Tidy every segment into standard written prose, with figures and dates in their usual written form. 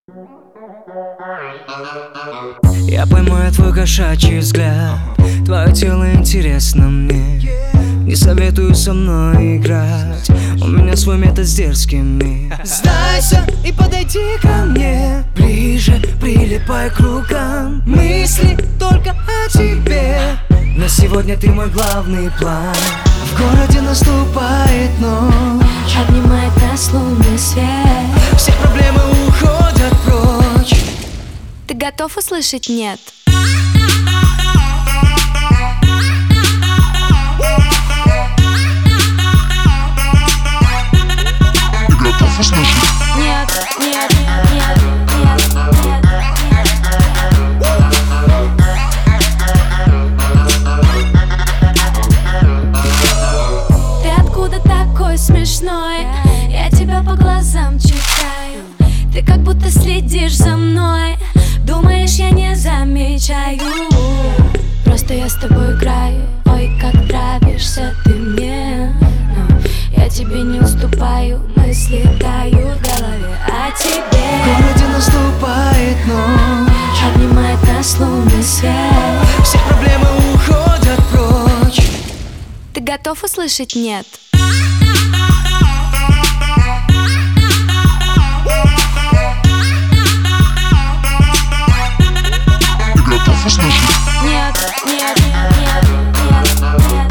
Я поймаю твой кошачий взгляд, твое тело интересно мне. Не советую со мной играть, у меня свой метод с дерзкими. Сдайся и подойди ко мне ближе, прилипай к рукам. Мысли только о тебе, на сегодня ты мой главный план. В городе наступает ночь, обнимает нас лунный свет. все проблемы уходят прочь. Ты готов услышать «нет»? Ты готов услышать? Нет, нет, нет, нет, нет, нет. Ты откуда такой смешной? Я тебя по глазам читаю. Ты как будто следишь за мной. Думаешь, я не замечаю? Просто я с тобой играю. Ой, как нравишься ты мне. Но я тебе не уступаю. Мысли тают в голове о В тебе. городе наступает ночь, Обнимает нас лунный свет. все проблемы уходят прочь. Ты готов услышать «нет»? Ты готов услышать? Нет, нет, нет, нет, нет,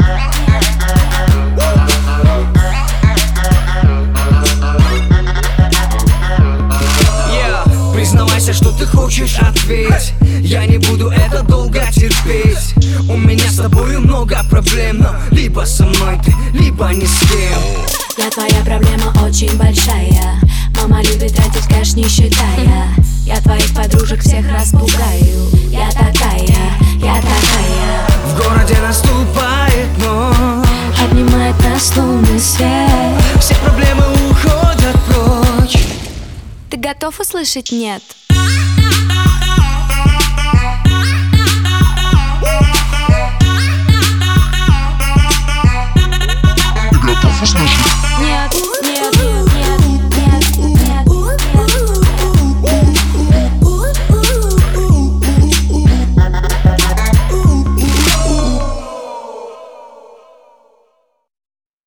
Признавайся, что ты хочешь, ответь. Я не буду это долго терпеть. У меня с тобою много проблем, но либо со мной ты, либо ни с кем. Я твоя проблема очень большая. Мама любит тратить кэш, не считая. Я твоих подружек всех распугаю. Я такая, я такая. В городе наступает ночь, Обнимает нас лунный свет. все проблемы уходят прочь. Ты готов услышать «нет»?